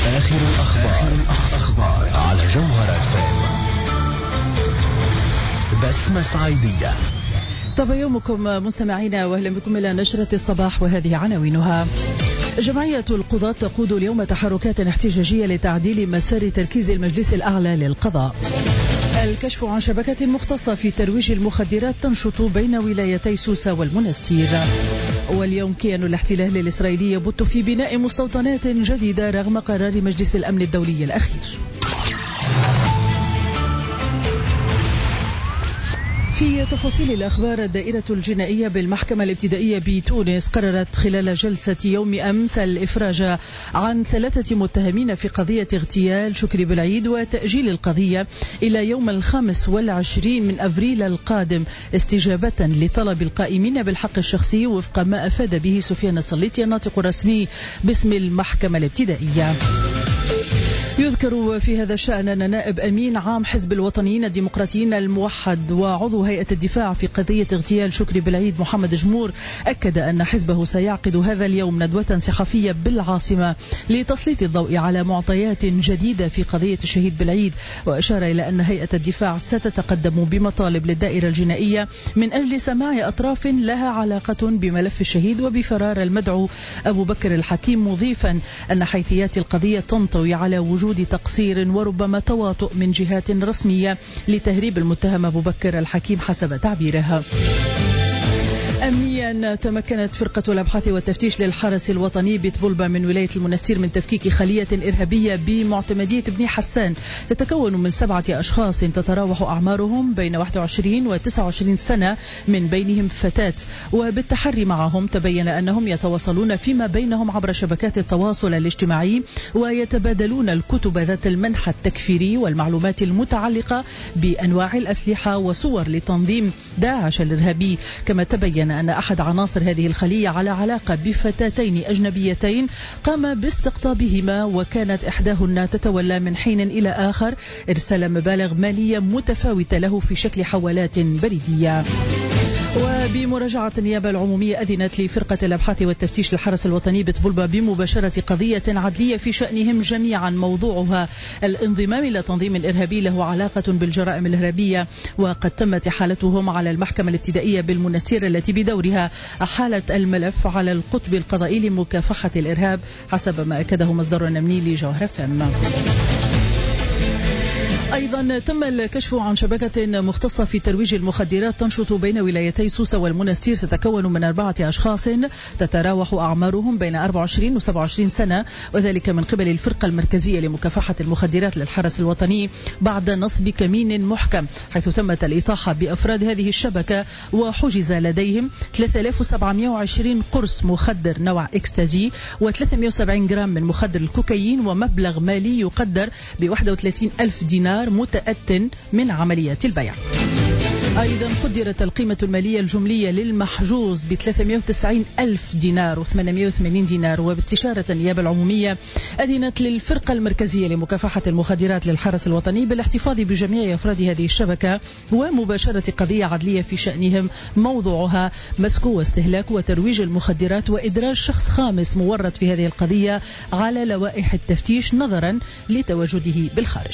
آخر الأخبار على جوهرة FM. بسمة صعيدية. طب يومكم مستمعينا، واهلا بكم إلى نشرة الصباح، وهذه عناوينها. جمعية القضاة تقود اليوم تحركات احتجاجية لتعديل مسار تركيز المجلس الأعلى للقضاء. الكشف عن شبكة مختصة في ترويج المخدرات تنشط بين ولايتي سوسة والمنستير. واليوم كيان الاحتلال الإسرائيلي يبت في بناء مستوطنات جديدة رغم قرار مجلس الأمن الدولي الأخير. في تفاصيل الأخبار، الدائرة الجنائية بالمحكمة الابتدائية بتونس قررت خلال جلسة يوم أمس الإفراج عن 3 متهمين في قضية اغتيال شكري بالعيد وتأجيل القضية إلى يوم 25 من أبريل القادم استجابة لطلب القائمين بالحق الشخصي، وفق ما أفاد به سفيان السليطي الناطق الرسمي باسم المحكمة الابتدائية. يذكر في هذا الشأن أن نائب أمين عام حزب الوطنيين الديمقراطيين الموحد وعضو هيئة الدفاع في قضية اغتيال شكري بالعيد محمد جمور أكد أن حزبه سيعقد هذا اليوم ندوة صحفية بالعاصمة لتسليط الضوء على معطيات جديدة في قضية الشهيد بالعيد، وأشار إلى أن هيئة الدفاع ستتقدم بمطالب للدائرة الجنائية من أجل سماع أطراف لها علاقة بملف الشهيد وبفرار المدعو أبو بكر الحكيم، مضيفا أن حيثيات القضية تنطوي على وجود تقصير وربما تواطؤ من جهات رسمية لتهريب المتهم أبو بكر الحكيم حسب تعبيرها. أمنيا، تمكنت فرقة الأبحاث والتفتيش للحرس الوطني بطبلبة من ولاية المنستير من تفكيك خلية إرهابية بمعتمدية بني حسان تتكون من 7 أشخاص تتراوح أعمارهم بين 21 و 29 سنة، من بينهم فتاة، وبالتحري معهم تبين أنهم يتواصلون فيما بينهم عبر شبكات التواصل الاجتماعي ويتبادلون الكتب ذات المنحى التكفيري والمعلومات المتعلقة بأنواع الأسلحة وصور لتنظيم داعش الإرهابي. كما تبين أن أحد عناصر هذه الخلية على علاقة بفتاتين أجنبيتين قام باستقطابهما، وكانت إحداهن تتولى من حين إلى آخر إرسال مبالغ مالية متفاوتة له في شكل حوالات بريدية. وبمراجعة النيابة العمومية أذنت لفرقة الأبحاث والتفتيش للحرس الوطني بطبلبة بمباشرة قضية عدلية في شأنهم جميعا، موضوعها الانضمام إلى تنظيم إرهابي له علاقة بالجرائم الإرهابية، وقد تمت إحالتهم على المحكمة الابتدائية بالمنستير التي بدورها أحالت الملف على القطب القضائي لمكافحة الإرهاب، حسب ما أكده مصدر أمني لجوهرة FM. أيضا تم الكشف عن شبكة مختصة في ترويج المخدرات تنشط بين ولايتي سوسة والمنستير تتكون من 4 أشخاص تتراوح أعمارهم بين 24 و 27 سنة، وذلك من قبل الفرقة المركزية لمكافحة المخدرات للحرس الوطني بعد نصب كمين محكم، حيث تمت الإطاحة بأفراد هذه الشبكة وحجز لديهم 3720 قرص مخدر نوع إكستازي و370 جرام من مخدر الكوكايين، ومبلغ مالي يقدر ب31,000 دينار متأتٍ من عملية البيع. أيضا قدرت القيمة المالية الجملية للمحجوز ب390,000 دينار و880 دينار. وباستشارة النيابة العمومية أذنت للفرقة المركزية لمكافحة المخدرات للحرس الوطني بالاحتفاظ بجميع أفراد هذه الشبكة ومباشرة قضية عدلية في شأنهم، موضوعها مسك واستهلاك وترويج المخدرات، وإدراج شخص خامس مورط في هذه القضية على لوائح التفتيش نظرا لتواجده بالخارج.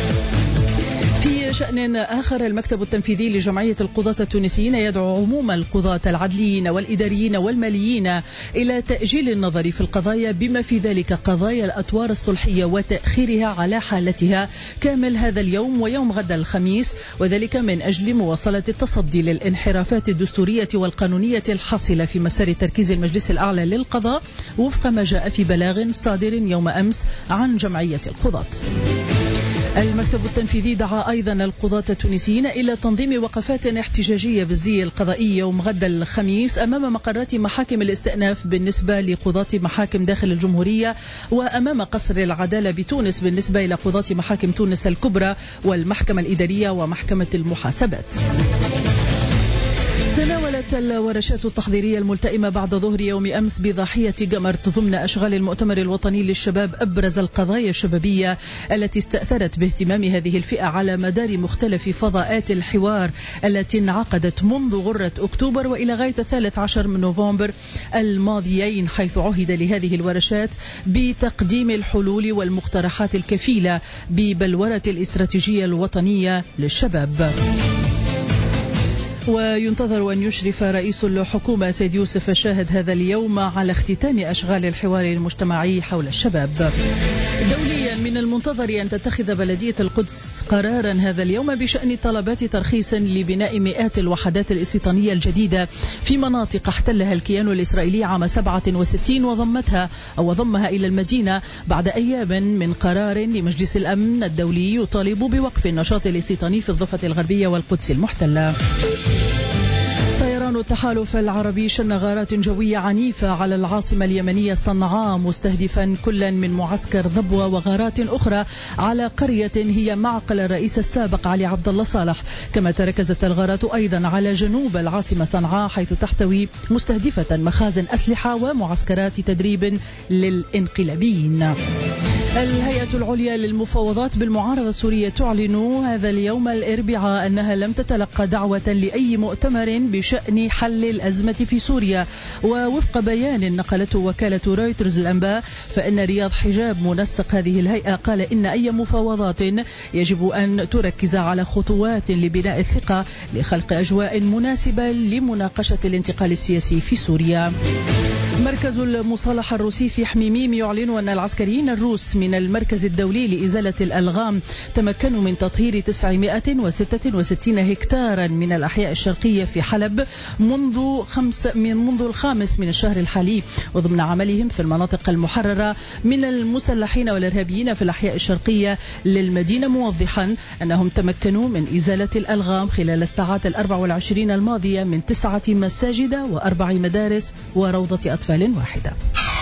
في شأن آخر، المكتب التنفيذي لجمعية القضاة التونسيين يدعو عموم القضاة العدليين والإداريين والماليين إلى تأجيل النظر في القضايا بما في ذلك قضايا الأطوار الصلحية وتأخيرها على حالتها كامل هذا اليوم ويوم غد الخميس، وذلك من أجل مواصلة التصدي للانحرافات الدستورية والقانونية الحاصلة في مسار تركيز المجلس الأعلى للقضاء، وفق ما جاء في بلاغ صادر يوم أمس عن جمعية القضاة. المكتب التنفيذي دعا أيضا القضاة التونسيين إلى تنظيم وقفات احتجاجية بالزي القضائي يوم غد الخميس أمام مقرات محاكم الاستئناف بالنسبة لقضاة محاكم داخل الجمهورية، وأمام قصر العدالة بتونس بالنسبة إلى قضاة محاكم تونس الكبرى والمحكمة الإدارية ومحكمة المحاسبات. تناولت بدأت الورشات التحضيرية الملتئمة بعد ظهر يوم أمس بضاحية قمرت ضمن أشغال المؤتمر الوطني للشباب. أبرز القضايا الشبابية التي استأثرت باهتمام هذه الفئة على مدار مختلف فضاءات الحوار التي انعقدت منذ غرة أكتوبر وإلى غاية 13 من نوفمبر الماضيين، حيث عهد لهذه الورشات بتقديم الحلول والمقترحات الكفيلة ببلورة الاستراتيجية الوطنية للشباب. وينتظر أن يشرف رئيس الحكومة سيد يوسف الشاهد هذا اليوم على اختتام أشغال الحوار المجتمعي حول الشباب. دوليا من المنتظر أن تتخذ بلدية القدس قرارا هذا اليوم بشأن طلبات ترخيص لبناء مئات الوحدات الاستيطانية الجديدة في مناطق احتلها الكيان الإسرائيلي عام 67 وضمها إلى المدينة بعد أيام من قرار لمجلس الأمن الدولي يطالب بوقف النشاط الاستيطاني في الضفة الغربية والقدس المحتلة. طيران التحالف العربي شن غارات جوية عنيفة على العاصمة اليمنية صنعاء، مستهدفا كلا من معسكر ضبوة وغارات أخرى على قرية هي معقل الرئيس السابق علي عبد الله صالح. كما تركزت الغارات أيضا على جنوب العاصمة صنعاء، حيث تحتوي مستهدفة مخازن أسلحة ومعسكرات تدريب للانقلابيين. الهيئة العليا للمفاوضات بالمعارضة السورية تعلن هذا اليوم الأربعاء أنها لم تتلقى دعوة لأي مؤتمر بشأن حل الأزمة في سوريا. ووفق بيان نقلته وكالة رويترز الأنباء، فإن رياض حجاب منسق هذه الهيئة قال إن أي مفاوضات يجب أن تركز على خطوات لبناء الثقة لخلق أجواء مناسبة لمناقشة الانتقال السياسي في سوريا. مركز المصالحة الروسي في حميميم يعلن أن العسكريين الروس من المركز الدولي لإزالة الألغام تمكنوا من تطهير 966 هكتارا من الأحياء الشرقية في حلب منذ 5 من الشهر الحالي، وضمن عملهم في المناطق المحررة من المسلحين والإرهابيين في الأحياء الشرقية للمدينة، موضحا أنهم تمكنوا من إزالة الألغام خلال الساعات 24 الماضية من 9 مساجد و4 مدارس وروضة أطفال واحدة.